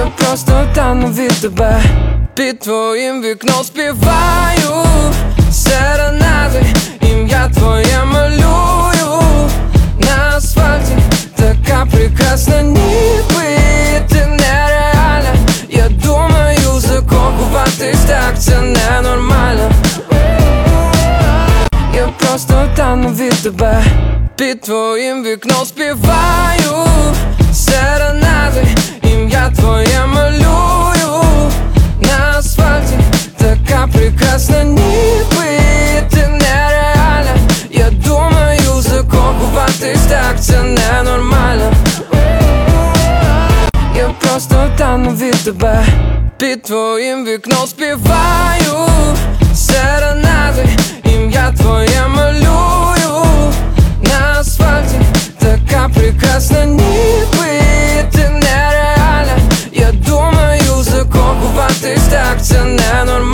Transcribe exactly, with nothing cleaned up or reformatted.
Я просто тану від тебе, під твоїм вікном співаю серенади, ім'я твоє малюю на асфальті, така прекрасна, ніби ти нереальна. Я думаю, закохуватись так, це ненормально. Я просто тану від тебе, під твоїм вікном співаю серенади, ім'я твоє малюю на асфальті, така прекрасна, ніби ти нереальна. Я думаю, закохуватись так, це ненормально. Я просто тану від тебе, під твоїм вікном співаю серенади, ім'я твоє малюю на асфальті, така прекрасна, ніби ти нереальна. Я думаю, закохуватись так, це ненормально.